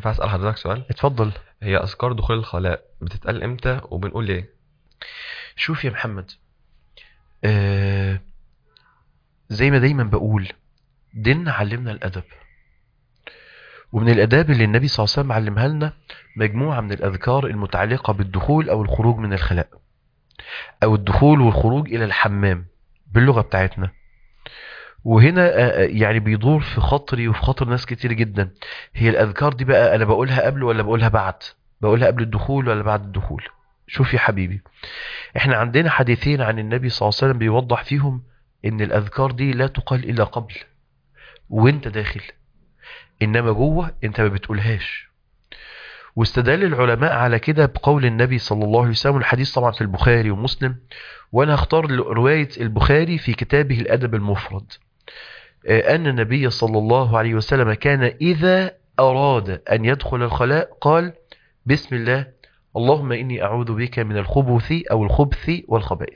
ينفع اسال حضرتك سؤال؟ اتفضل. هي اذكار دخول الخلاء بتتقال امتى وبنقول ايه؟ شوف يا محمد، آه زي ما دايما بقول، ديننا علمنا الأدب، ومن الأداب اللي النبي صلى الله عليه وسلم علمها لنا مجموعة من الأذكار المتعلقة بالدخول أو الخروج من الخلاء، أو الدخول والخروج إلى الحمام باللغة بتاعتنا. وهنا يعني بيدور في خاطري وفي خاطر ناس كتير جدا، هي الأذكار دي بقى أنا بقولها قبل ولا بقولها بعد؟ بقولها قبل الدخول ولا بعد الدخول؟ شوف يا حبيبي، احنا عندنا حديثين عن النبي صلى الله عليه وسلم بيوضح فيهم ان الأذكار دي لا تقال إلا قبل وانت داخل، انما جوه انت ما بتقولهاش. واستدل العلماء على كده بقول النبي صلى الله عليه وسلم، الحديث طبعا في البخاري ومسلم، وانا هختار رواية البخاري في كتابه الأدب المفرد، أن النبي صلى الله عليه وسلم كان إذا أراد أن يدخل الخلاء قال: بسم الله، اللهم إني أعوذ بك من الخبث أو الخبث والخبائث.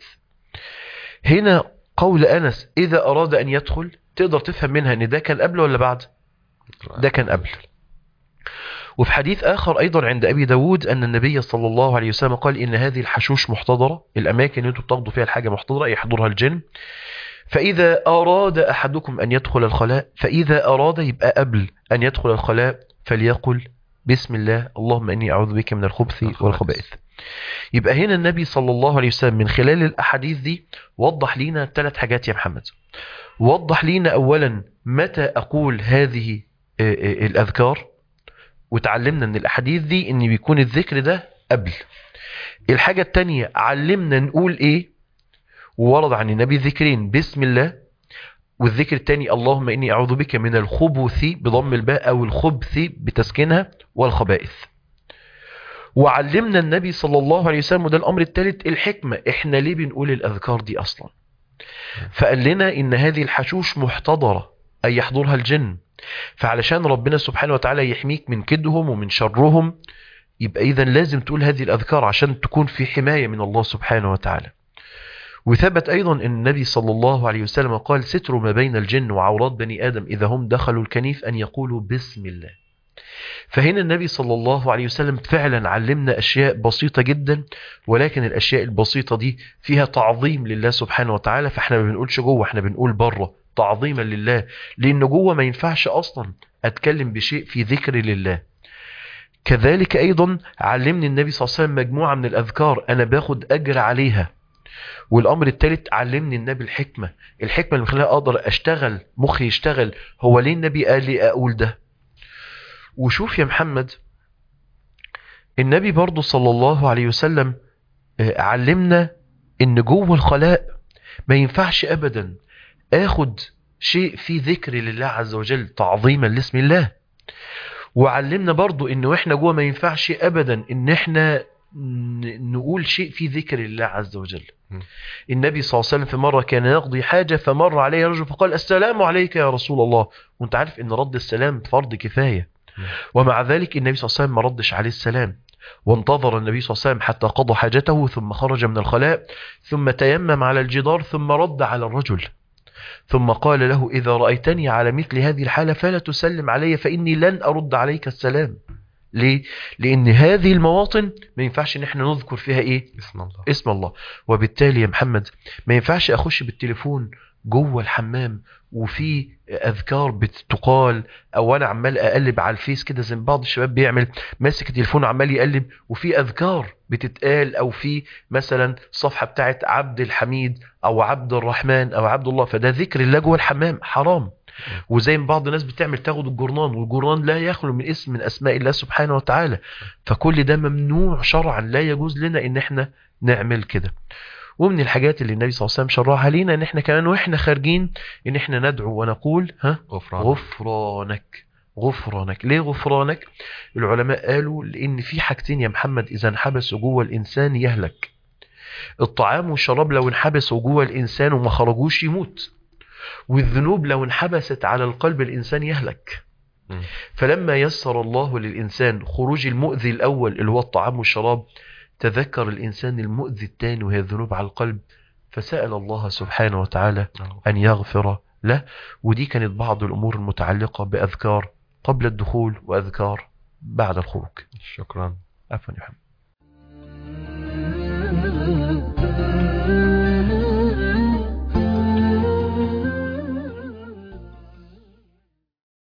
هنا قول أنس إذا أراد أن يدخل، تقدر تفهم منها أن ده كان قبل ولا بعد؟ ده كان قبل. وفي حديث آخر أيضا عند أبي داود أن النبي صلى الله عليه وسلم قال: إن هذه الحشوش محتضرة، الأماكن اللي انتوا بتاخدوا فيها الحاجة محتضرة يحضرها الجن، فإذا أراد أحدكم أن يدخل الخلاء، فإذا أراد يبقى قبل أن يدخل الخلاء فليقل بسم الله، اللهم إني أعوذ بك من الخبث والخبائث. يبقى هنا النبي صلى الله عليه وسلم من خلال الأحاديث دي وضح لنا 3 حاجات يا محمد. وضح لنا أولا متى أقول هذه الأذكار، وتعلمنا من الأحاديث دي أن بيكون الذكر ده قبل. الحاجة التانية علمنا نقول إيه، وورد عن النبي ذكرين: بسم الله، والذكر الثاني اللهم إني أعوذ بك من الخبث بضم الباء أو الخبث بتسكينها والخبائث. وعلمنا النبي صلى الله عليه وسلم، وده الأمر الثالث، الحكمة، إحنا ليه بنقول الأذكار دي أصلا. فقال لنا إن هذه الحشوش محتضرة، أي يحضرها الجن، فعلشان ربنا سبحانه وتعالى يحميك من كدهم ومن شرهم، يبقى إذا لازم تقول هذه الأذكار عشان تكون في حماية من الله سبحانه وتعالى. وثبت أيضا أن النبي صلى الله عليه وسلم قال: ستر ما بين الجن وعورات بني آدم إذا هم دخلوا الكنيف أن يقولوا بسم الله. فهنا النبي صلى الله عليه وسلم فعلا علمنا أشياء بسيطة جدا، ولكن الأشياء البسيطة دي فيها تعظيم لله سبحانه وتعالى، فاحنا ما بنقولش جوه، احنا بنقول بره تعظيما لله، لأن جوه ما ينفعش أصلا أتكلم بشيء في ذكر لله. كذلك أيضا علمني النبي صلى الله عليه وسلم مجموعة من الأذكار أنا باخد أجر عليها. والأمر الثالث علمني النبي الحكمة اللي من خلالها أقدر أشتغل، مخي يشتغل، هو ليه النبي قال لي أقول ده. وشوف يا محمد، النبي برضو صلى الله عليه وسلم علمنا إن جوه الخلاء ما ينفعش أبدا أخد شيء في ذكر لله عز وجل تعظيما لاسم الله. وعلمنا برضو إنه إحنا جوه ما ينفعش أبدا إن إحنا نقول شيء في ذكر الله عز وجل. النبي صلى الله عليه وسلم في مرة كان يقضي حاجة فمر عليه رجل فقال: السلام عليك يا رسول الله. وانت عارف ان رد السلام فرض كفاية، ومع ذلك النبي صلى الله عليه وسلم ما ردش عليه السلام، وانتظر النبي صلى الله عليه وسلم حتى قضى حاجته ثم خرج من الخلاء، ثم تيمم على الجدار، ثم رد على الرجل، ثم قال له: إذا رأيتني على مثل هذه الحالة فلا تسلم علي، فإني لن أرد عليك السلام. ليه؟ لأن هذه المواطن ما ينفعش ان احنا نذكر فيها ايه؟ اسم الله. وبالتالي يا محمد ما ينفعش اخش بالتليفون جوه الحمام وفي اذكار بتقال، او انا عمال اقلب على الفيس كده زي بعض الشباب بيعمل، ماسك التليفون عمال يقلب وفي اذكار بتتقال، او في مثلا صفحة بتاعت عبد الحميد او عبد الرحمن او عبد الله، فده ذكر الله جوه الحمام حرام. وزي ما بعض الناس بتعمل تاخد الجرنان، والجرنان لا يخلو من اسم من اسماء الله سبحانه وتعالى، فكل ده ممنوع شرعا، لا يجوز لنا ان احنا نعمل كده. ومن الحاجات اللي النبي صلى الله عليه وسلم شرعها لينا ان احنا كمان واحنا خارجين ان احنا ندعو ونقول غفرانك. غفرانك. ليه غفرانك؟ العلماء قالوا لان في حاجتين يا محمد اذا انحبسوا جوه الانسان يهلك. الطعام والشراب لو انحبسوا جوه الانسان وما خرجوش يموت، والذنوب لو انحبست على القلب الإنسان يهلك. فلما يسر الله للإنسان خروج المؤذي الأول اللي هو الطعام والشراب، تذكر الإنسان المؤذي الثاني وهي الذنوب على القلب، فسأل الله سبحانه وتعالى أن يغفر له. ودي كانت بعض الأمور المتعلقة بأذكار قبل الدخول وأذكار بعد الخروج. شكرا. عفوا يا محمد.